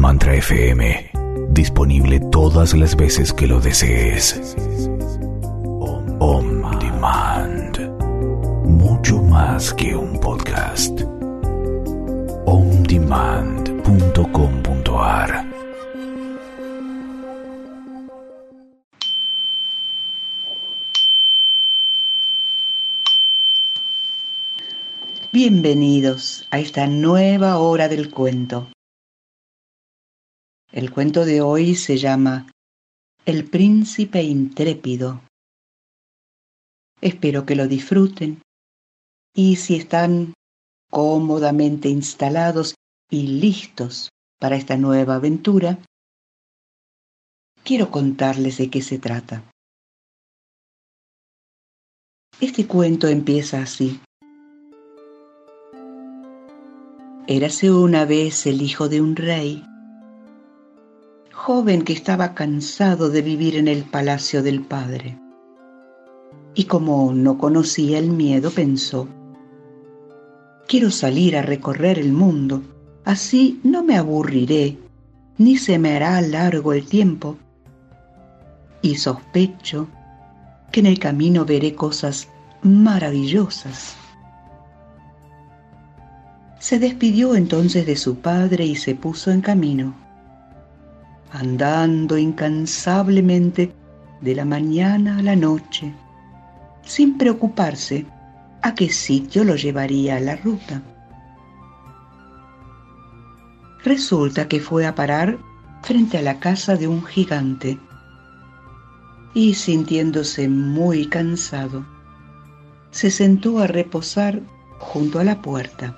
Mantra FM, disponible todas las veces que lo desees. On Demand, mucho más que un podcast. ondemand.com.ar. Bienvenidos a esta nueva hora del cuento. El cuento de hoy se llama El Príncipe Intrépido. Espero que lo disfruten y si están cómodamente instalados y listos para esta nueva aventura, quiero contarles de qué se trata. Este cuento empieza así. Érase una vez el hijo de un rey, joven que estaba cansado de vivir en el palacio del padre. Y como no conocía el miedo, pensó: quiero salir a recorrer el mundo, así no me aburriré, ni se me hará largo el tiempo. Y sospecho que en el camino veré cosas maravillosas. Se despidió entonces de su padre y se puso en camino, andando incansablemente de la mañana a la noche, sin preocuparse a qué sitio lo llevaría la ruta. Resulta que fue a parar frente a la casa de un gigante y, sintiéndose muy cansado, se sentó a reposar junto a la puerta.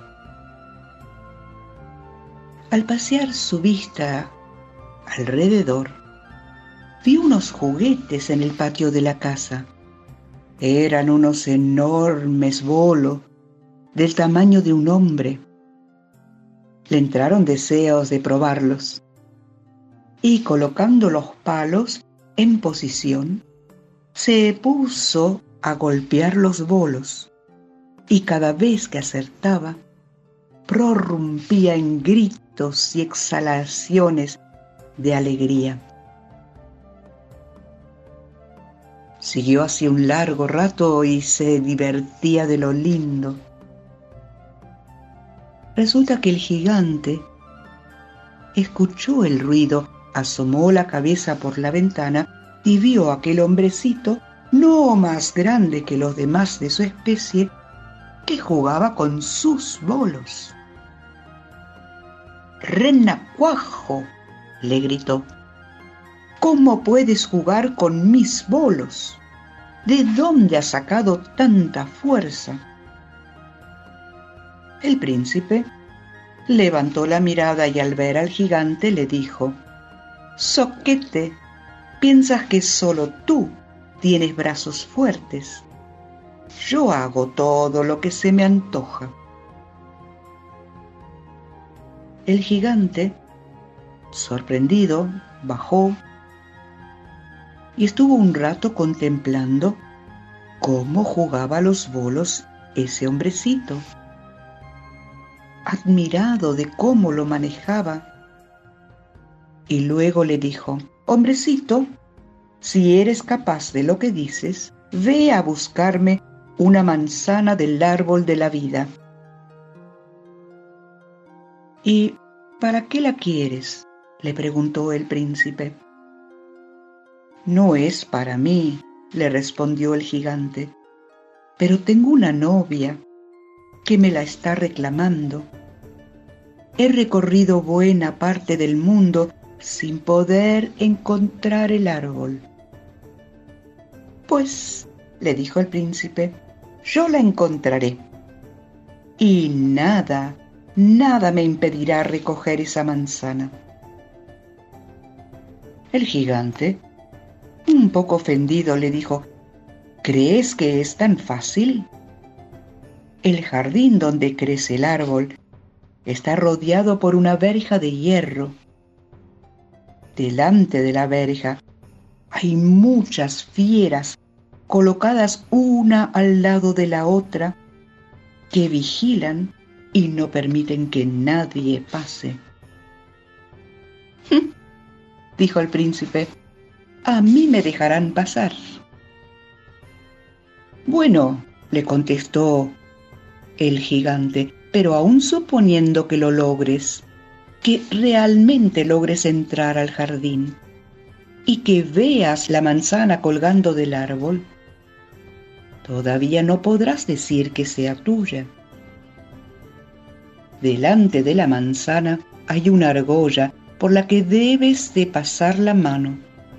Al pasear su vista alrededor, vio unos juguetes en el patio de la casa. Eran unos enormes bolos del tamaño de un hombre. Le entraron deseos de probarlos y, colocando los palos en posición, se puso a golpear los bolos y cada vez que acertaba, prorrumpía en gritos y exhalaciones de alegría. Siguió así un largo rato y se divertía de lo lindo. Resulta que el gigante escuchó el ruido, asomó la cabeza por la ventana y vio a aquel hombrecito, no más grande que los demás de su especie, que jugaba con sus bolos. «¡Renacuajo!», le gritó. «¿Cómo puedes jugar con mis bolos? ¿De dónde has sacado tanta fuerza?». El príncipe levantó la mirada y al ver al gigante le dijo: «Zoquete, piensas que solo tú tienes brazos fuertes. Yo hago todo lo que se me antoja». El gigante, sorprendido, bajó y estuvo un rato contemplando cómo jugaba los bolos ese hombrecito. Admirado de cómo lo manejaba, y luego le dijo: «Hombrecito, si eres capaz de lo que dices, ve a buscarme una manzana del árbol de la vida». «¿Y para qué la quieres?», le preguntó el príncipe. «No es para mí», le respondió el gigante, «pero tengo una novia que me la está reclamando. He recorrido buena parte del mundo sin poder encontrar el árbol». «Pues», le dijo el príncipe, «yo la encontraré. Y nada me impedirá recoger esa manzana». El gigante, un poco ofendido, le dijo: «¿Crees que es tan fácil? El jardín donde crece el árbol está rodeado por una verja de hierro. Delante de la verja hay muchas fieras colocadas una al lado de la otra que vigilan y no permiten que nadie pase. dijo el príncipe. A mí me dejarán pasar. Bueno, le contestó el gigante, pero aún suponiendo que lo logres, que realmente logres entrar al jardín y que veas la manzana colgando del árbol, todavía no podrás decir que sea tuya. Delante de la manzana hay una argolla por la que debes de pasar la mano.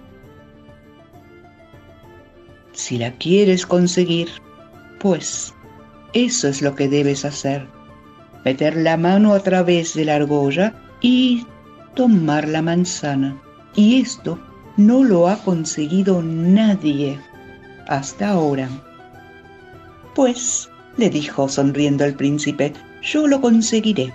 Si la quieres conseguir, pues eso es lo que debes hacer: meter la mano a través de la argolla y tomar la manzana. Y esto no lo ha conseguido nadie hasta ahora. Pues, le dijo sonriendo el príncipe, yo lo conseguiré.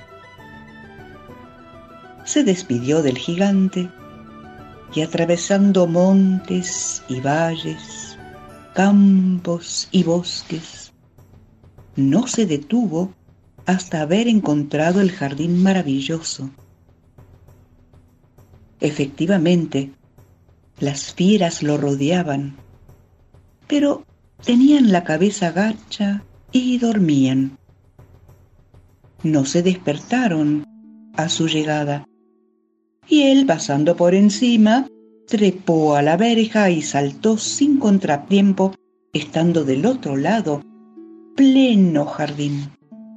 Se despidió del gigante y, atravesando montes y valles, campos y bosques, no se detuvo hasta haber encontrado el jardín maravilloso. Efectivamente, las fieras lo rodeaban, pero tenían la cabeza gacha y dormían. No se despertaron a su llegada, y él, pasando por encima, trepó a la verja y saltó sin contratiempo, estando del otro lado, pleno jardín.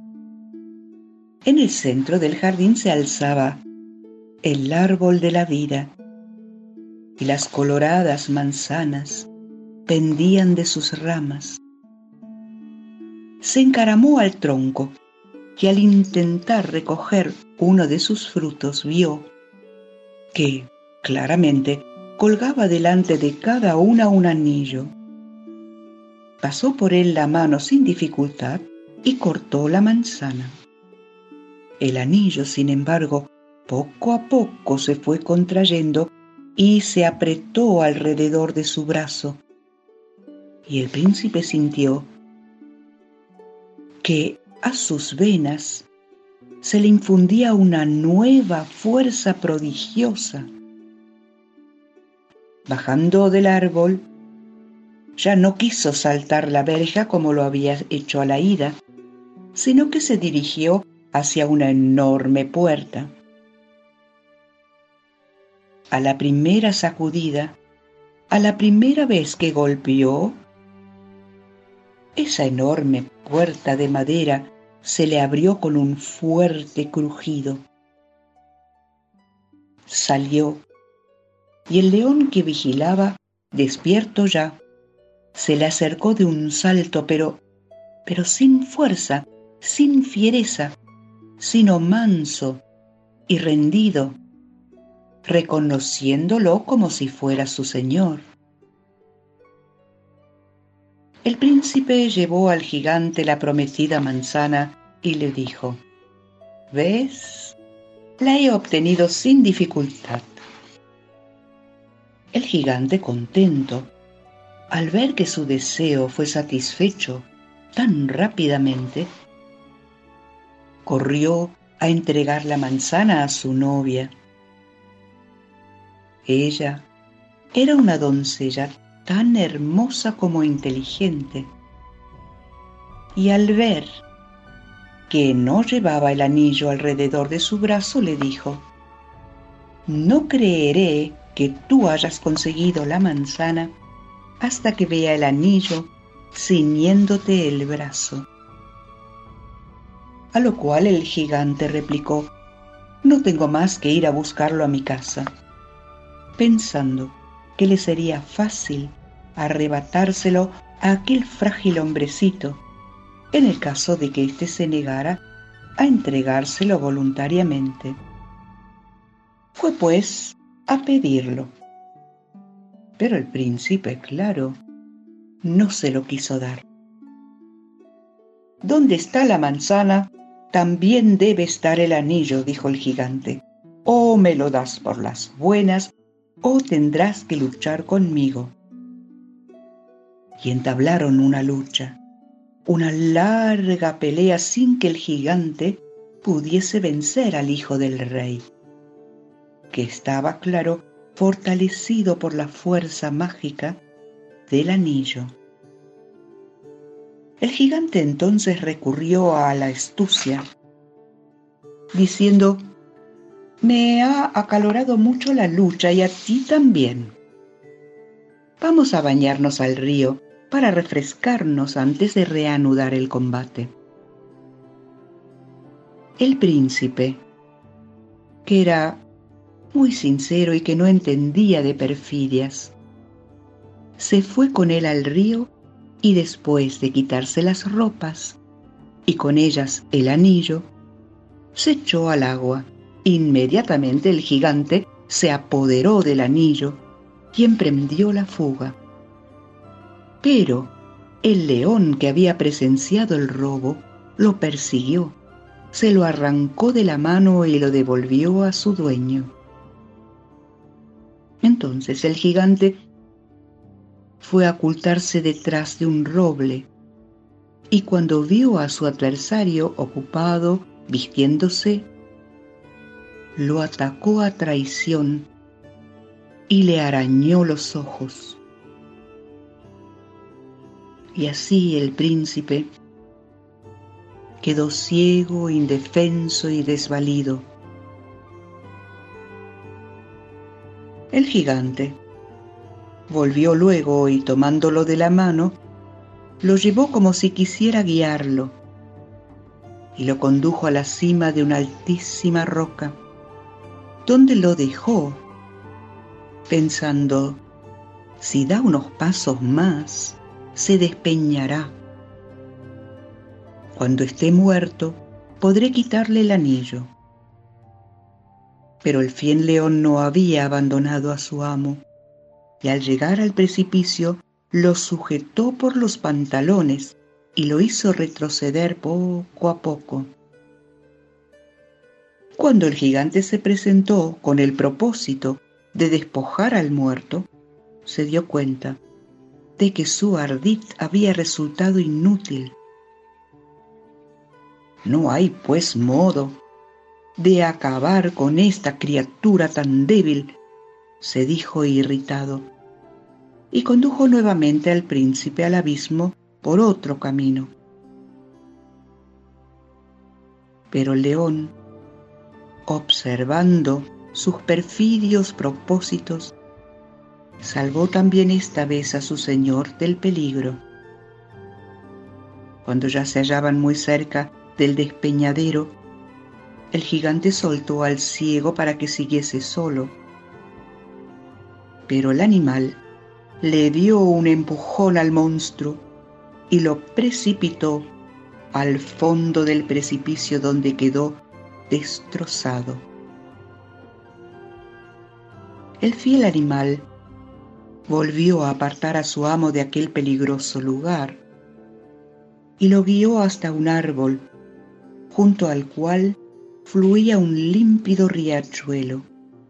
En el centro del jardín se alzaba el árbol de la vida, y las coloradas manzanas pendían de sus ramas. Se encaramó al tronco y, al intentar recoger uno de sus frutos, vio que, claramente, colgaba delante de cada una un anillo. Pasó por él la mano sin dificultad y cortó la manzana. El anillo, sin embargo, poco a poco se fue contrayendo y se apretó alrededor de su brazo. Y el príncipe sintió que a sus venas se le infundía una nueva fuerza prodigiosa. Bajando del árbol, ya no quiso saltar la verja como lo había hecho a la ida, sino que se dirigió hacia una enorme puerta. A la primera sacudida, a la primera vez que golpeó, esa enorme puerta de madera se le abrió con un fuerte crujido. Salió, y el león que vigilaba, despierto ya, se le acercó de un salto, pero sin fuerza, sin fiereza, sino manso y rendido, reconociéndolo como si fuera su señor. El príncipe llevó al gigante la prometida manzana y le dijo: ¿ves? La he obtenido sin dificultad. El gigante, contento, al ver que su deseo fue satisfecho tan rápidamente, corrió a entregar la manzana a su novia. Ella era una doncella tan hermosa como inteligente, y al ver que no llevaba el anillo alrededor de su brazo, le dijo: no creeré que tú hayas conseguido la manzana hasta que vea el anillo ciñéndote el brazo. A lo cual el gigante replicó: no tengo más que ir a buscarlo a mi casa, pensando que le sería fácil arrebatárselo a aquel frágil hombrecito, en el caso de que éste se negara a entregárselo voluntariamente. Fue pues a pedirlo, pero el príncipe, claro, no se lo quiso dar. Donde está la manzana, también debe estar el anillo, dijo el gigante. O me lo das por las buenas, o tendrás que luchar conmigo. Y entablaron una lucha, una larga pelea sin que el gigante pudiese vencer al hijo del rey, que estaba claro fortalecido por la fuerza mágica del anillo. El gigante entonces recurrió a la astucia, diciendo: «Me ha acalorado mucho la lucha y a ti también. Vamos a bañarnos al río para refrescarnos antes de reanudar el combate». El príncipe, que era muy sincero y que no entendía de perfidias, se fue con él al río y después de quitarse las ropas y con ellas el anillo, se echó al agua. Inmediatamente el gigante se apoderó del anillo y emprendió la fuga. Pero el león que había presenciado el robo lo persiguió, se lo arrancó de la mano y lo devolvió a su dueño. Entonces el gigante fue a ocultarse detrás de un roble y cuando vio a su adversario ocupado vistiéndose, lo atacó a traición y le arañó los ojos. Y así el príncipe quedó ciego, indefenso y desvalido. El gigante volvió luego y tomándolo de la mano, lo llevó como si quisiera guiarlo y lo condujo a la cima de una altísima roca, donde lo dejó, pensando: si da unos pasos más, se despeñará. Cuando esté muerto, podré quitarle el anillo. Pero el fiel león no había abandonado a su amo, y al llegar al precipicio lo sujetó por los pantalones y lo hizo retroceder poco a poco. Cuando el gigante se presentó con el propósito de despojar al muerto, se dio cuenta de que su ardid había resultado inútil. «No hay, pues, modo de acabar con esta criatura tan débil», se dijo irritado, y condujo nuevamente al príncipe al abismo por otro camino. Pero el león, observando sus perfidios propósitos, salvó también esta vez a su señor del peligro. Cuando ya se hallaban muy cerca del despeñadero, el gigante soltó al ciego para que siguiese solo. Pero el animal le dio un empujón al monstruo y lo precipitó al fondo del precipicio, donde quedó destrozado. El fiel animal volvió a apartar a su amo de aquel peligroso lugar y lo guió hasta un árbol, junto al cual fluía un límpido riachuelo.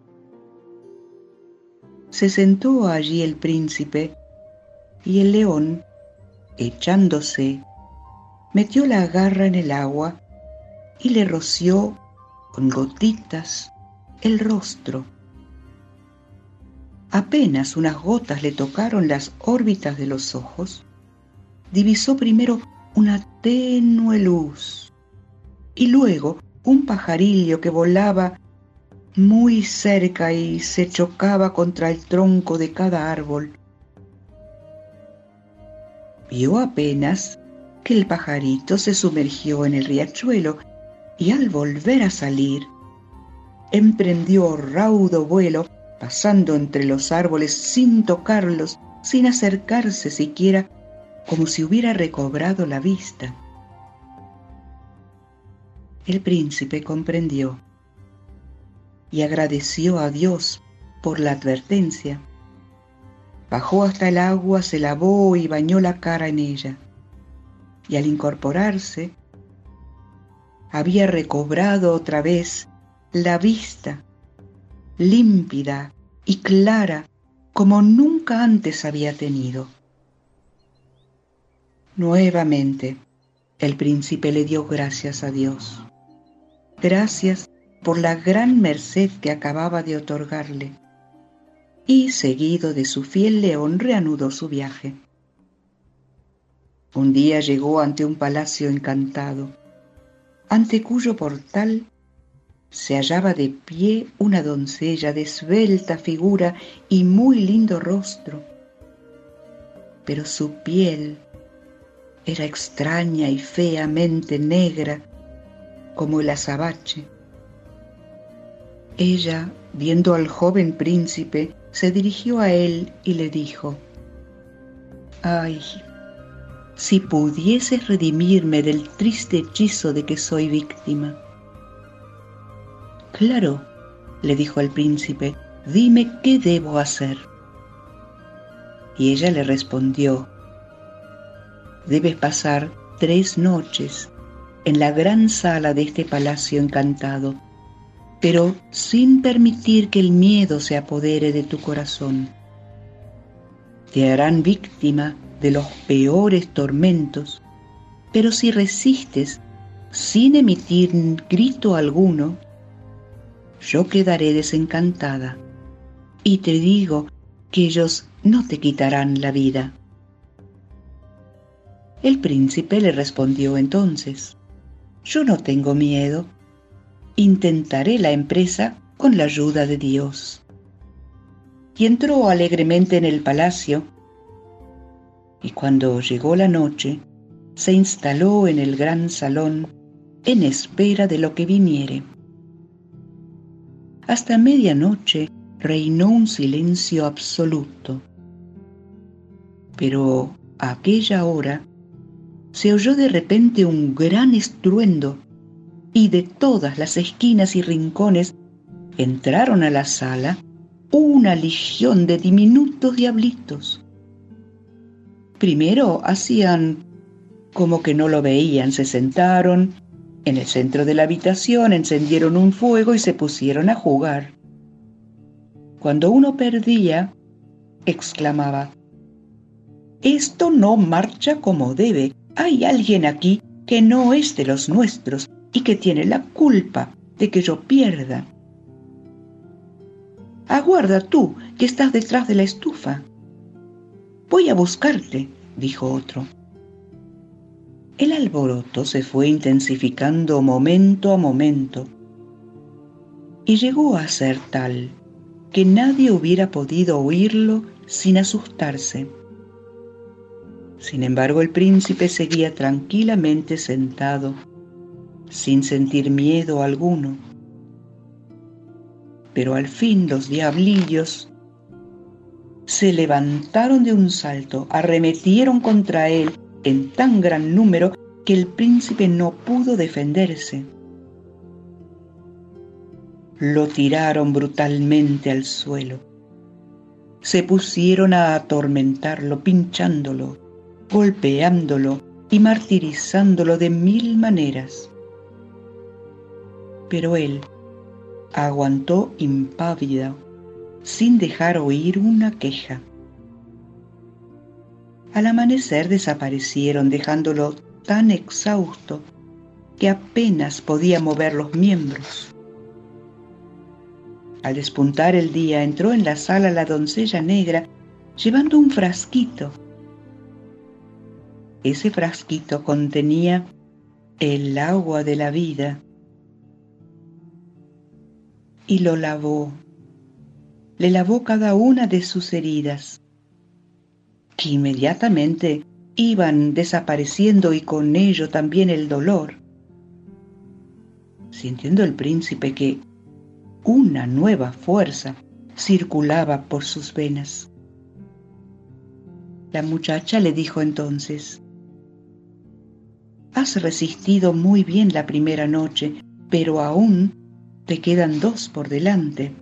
Se sentó allí el príncipe y el león, echándose, metió la garra en el agua y le roció con gotitas el rostro. Apenas unas gotas le tocaron las órbitas de los ojos, divisó primero una tenue luz y luego un pajarillo que volaba muy cerca y se chocaba contra el tronco de cada árbol. Vio apenas que el pajarito se sumergió en el riachuelo y al volver a salir, emprendió raudo vuelo, pasando entre los árboles sin tocarlos, sin acercarse siquiera, como si hubiera recobrado la vista. El príncipe comprendió y agradeció a Dios por la advertencia. Bajó hasta el agua, se lavó y bañó la cara en ella, y al incorporarse, había recobrado otra vez la vista, límpida y clara como nunca antes había tenido. Nuevamente, el príncipe le dio gracias a Dios. Gracias por la gran merced que acababa de otorgarle. y, seguido de su fiel león, reanudó su viaje. Un día llegó ante un palacio encantado, ante cuyo portal se hallaba de pie una doncella de esbelta figura y muy lindo rostro, pero su piel era extraña y feamente negra como el azabache. Ella, viendo al joven príncipe, se dirigió a él y le dijo: «Ay, si pudieses redimirme del triste hechizo de que soy víctima». «Claro», le dijo el príncipe, «dime qué debo hacer». Y ella le respondió: «Debes pasar 3 noches en la gran sala de este palacio encantado, pero sin permitir que el miedo se apodere de tu corazón. Te harán víctima de los peores tormentos, pero si resistes sin emitir grito alguno, yo quedaré desencantada y te digo que ellos no te quitarán la vida». El príncipe le respondió entonces: «Yo no tengo miedo. Intentaré la empresa con la ayuda de Dios». Y entró alegremente en el palacio, y cuando llegó la noche, se instaló en el gran salón en espera de lo que viniere. Hasta medianoche reinó un silencio absoluto. Pero a aquella hora se oyó de repente un gran estruendo, y de todas las esquinas y rincones entraron a la sala una legión de diminutos diablitos. Primero hacían como que no lo veían, se sentaron en el centro de la habitación, encendieron un fuego y se pusieron a jugar. Cuando uno perdía, exclamaba: «Esto no marcha como debe. Hay alguien aquí que no es de los nuestros y que tiene la culpa de que yo pierda». «Aguarda tú, que estás detrás de la estufa». «Voy a buscarte», dijo otro. El alboroto se fue intensificando momento a momento y llegó a ser tal que nadie hubiera podido oírlo sin asustarse. Sin embargo, el príncipe seguía tranquilamente sentado, sin sentir miedo alguno. Pero al fin los diablillos se levantaron de un salto, arremetieron contra él en tan gran número que el príncipe no pudo defenderse. Lo tiraron brutalmente al suelo. Se pusieron a atormentarlo, pinchándolo, golpeándolo y martirizándolo de 1000 maneras. Pero él aguantó impávido, sin dejar oír una queja. Al amanecer desaparecieron, dejándolo tan exhausto que apenas podía mover los miembros. Al despuntar el día, entró en la sala la doncella negra llevando un frasquito. Ese frasquito contenía el agua de la vida y lo lavó. Le lavó cada una de sus heridas, que inmediatamente iban desapareciendo y con ello también el dolor. Sintiendo el príncipe que una nueva fuerza circulaba por sus venas, la muchacha le dijo entonces: «Has resistido muy bien la primera noche, pero aún te quedan 2 por delante».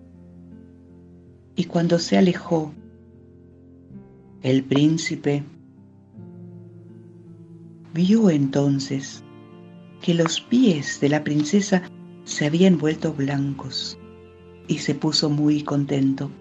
Y cuando se alejó, el príncipe vio entonces que los pies de la princesa se habían vuelto blancos y se puso muy contento.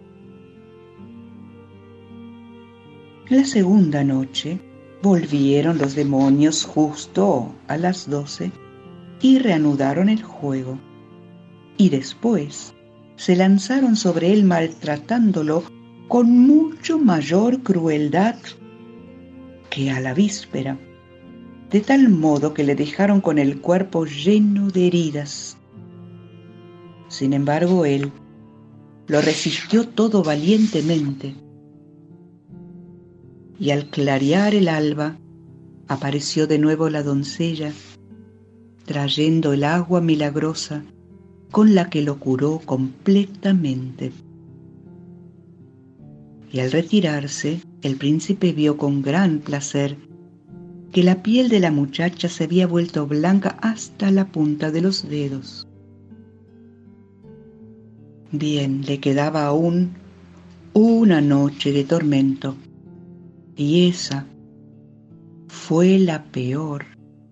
La segunda noche volvieron los demonios justo a las 12 y reanudaron el juego. Y después se lanzaron sobre él maltratándolo con mucho mayor crueldad que a la víspera, de tal modo que le dejaron con el cuerpo lleno de heridas. Sin embargo, él lo resistió todo valientemente, y al clarear el alba apareció de nuevo la doncella, trayendo el agua milagrosa con la que lo curó completamente. Y al retirarse, el príncipe vio con gran placer que la piel de la muchacha se había vuelto blanca hasta la punta de los dedos. Bien, le quedaba aún una noche de tormento, y esa fue la peor.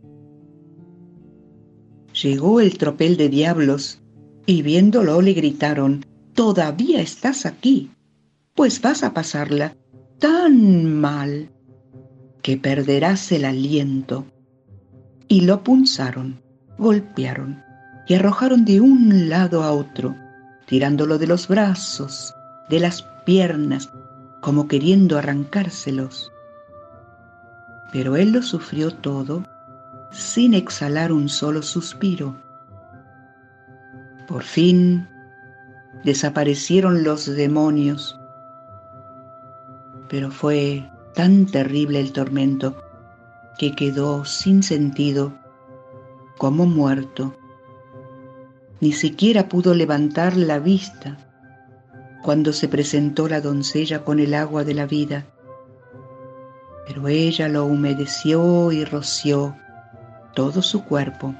Llegó el tropel de diablos y viéndolo le gritaron: «¿Todavía estás aquí? Pues vas a pasarla tan mal que perderás el aliento». Y lo punzaron, golpearon y arrojaron de un lado a otro, tirándolo de los brazos, de las piernas, como queriendo arrancárselos. Pero él lo sufrió todo sin exhalar un solo suspiro. Por fin desaparecieron los demonios, pero fue tan terrible el tormento que quedó sin sentido, como muerto. Ni siquiera pudo levantar la vista cuando se presentó la doncella con el agua de la vida, pero ella lo humedeció y roció todo su cuerpo.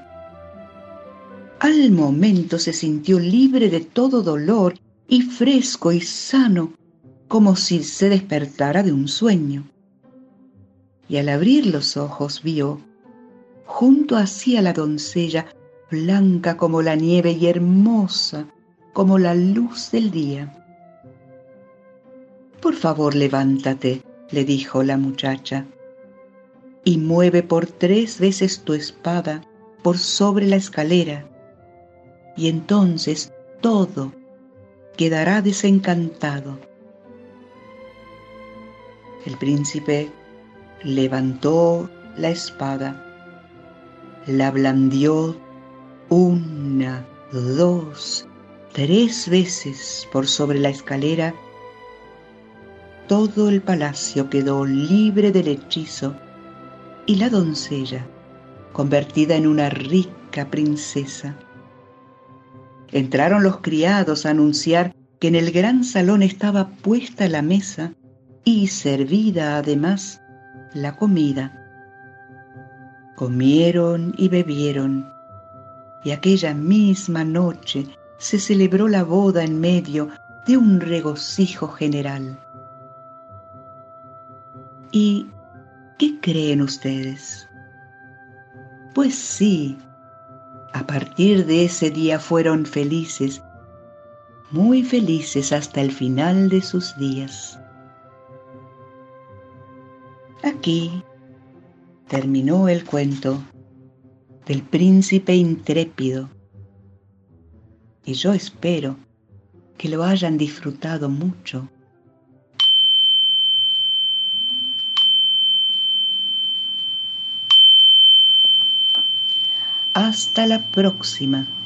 Al momento se sintió libre de todo dolor y fresco y sano, como si se despertara de un sueño. Y al abrir los ojos vio, junto a sí a la doncella, blanca como la nieve y hermosa como la luz del día. «Por favor, levántate», le dijo la muchacha, «y mueve por 3 veces tu espada por sobre la escalera, y entonces todo quedará desencantado». El príncipe levantó la espada, la blandió 1, 2, 3 veces por sobre la escalera. Todo el palacio quedó libre del hechizo y la doncella convertida en una rica princesa. Entraron los criados a anunciar que en el gran salón estaba puesta la mesa y servida además la comida. Comieron y bebieron, y aquella misma noche se celebró la boda en medio de un regocijo general. ¿Y qué creen ustedes? Pues sí, a partir de ese día fueron felices, muy felices hasta el final de sus días. Aquí terminó el cuento del príncipe intrépido, y yo espero que lo hayan disfrutado mucho. Hasta la próxima.